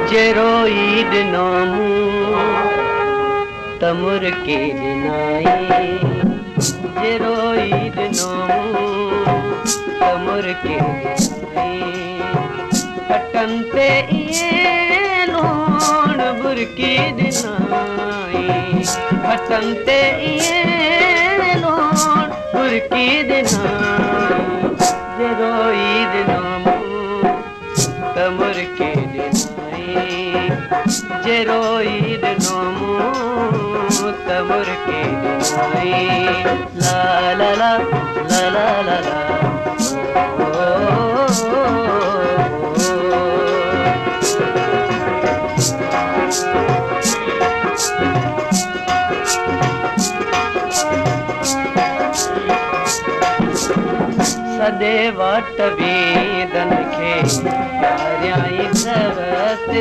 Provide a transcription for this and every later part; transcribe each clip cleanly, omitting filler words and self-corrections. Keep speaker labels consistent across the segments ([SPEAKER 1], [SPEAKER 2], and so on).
[SPEAKER 1] जेरोई दिनोमू तमुर के दिनाई जेरोई दिनोमू तमुर के दिनाई फटनते ये लोण बुरकी दिनाई फटनते ये लोण बुरकी दिनाई जेरोई दिनोमू तमुर के दिनाई जेरोई दिनोमू तमुर के दिनाई ला ला ला ला ला ला ला सदे वाट वेदन खे प्यारियाई सवते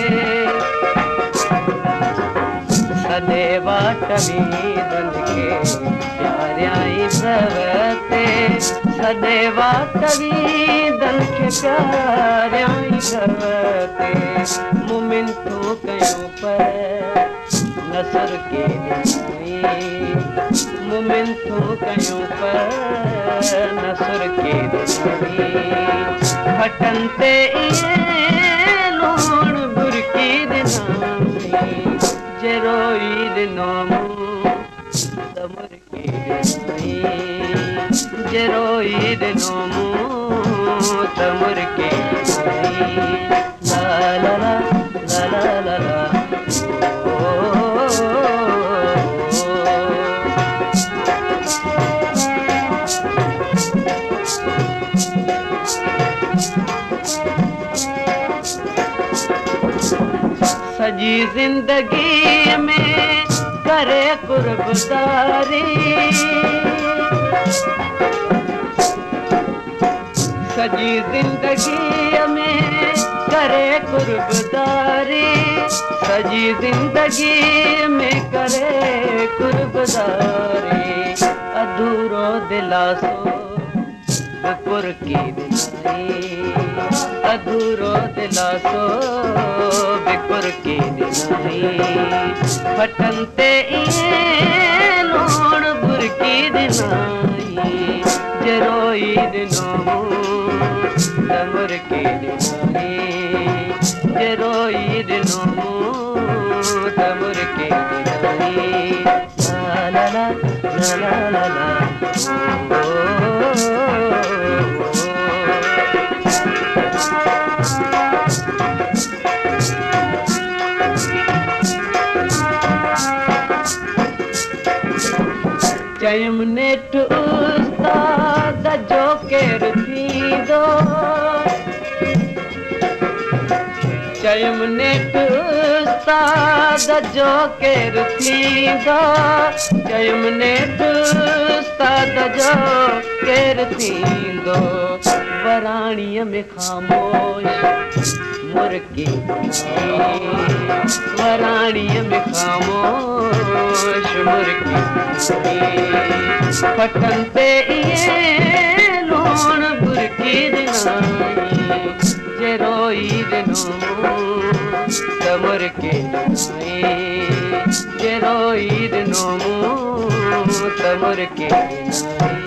[SPEAKER 1] सदे वाट वेदन खे प्यारियाई सवते सदे वाट वेदन खे प्यारियाई सवते मुमिन तो कयूं पर नसर के दिनाई मुमिन तो कयूं पर नसर के दिनाई फटनते ये लोण बुरकी दिनाई जेरोई दिनोमू तमुर के दिनाई जेरोई दिनोमू तमुर के दिनाई ला ला ला ला ला ला सजी जिंदगी में करे कुर्बदारी सजी जिंदगी में करे कुर्बदारी सजी जिंदगी में करे कुर्बदारी अधूरो दिलासो बिपुर की दिनाई अधूरो दिलासो बिपुर की दिनाई फटनते ये लोण बुरकी दिनाई जेरोई दिनोमू तमुर के दिनाई जेरोई दिनोमू तमुर के दिनाई ला ला ला ला ला ला चयम नेट उस्ताद जो केर थींदो चयम नेट उस्ताद जो केर थींदो चयम नेट उस्ताद जो केर थींदो वराणीअ में ख़ामोश मुर्गी वराणीअ में ख़ामोश मुर्गी फटनते ये लोण बुरकी दिनाई जेरोई दिनोमू तमुर के दिनाई जेरोई दिनोमू तमुर के दिनाई